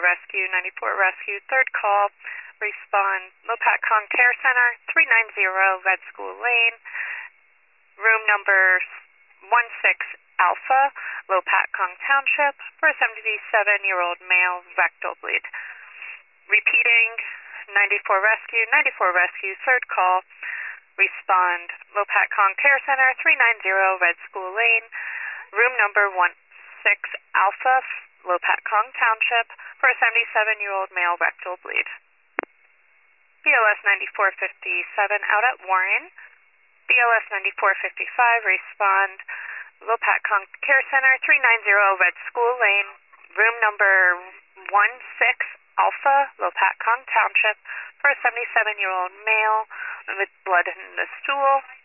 Rescue, 94 Rescue, third call. Respond, Lopatcong Care Center, 390 Red School Lane, room number 16 Alpha, Lopatcong Township, for a 77-year-old male, rectal bleed. Repeating, 94 Rescue, third call. Respond, Lopatcong Care Center, 390 Red School Lane, room number 16 Alpha, Lopatcong Township, for a 77-year-old male, rectal bleed. BLS 9457 out at Warren. BLS 9455, respond, Lopatcong Care Center, 390 Red School Lane, room number 16 Alpha, Lopatcong Township, for a 77-year-old male with blood in the stool.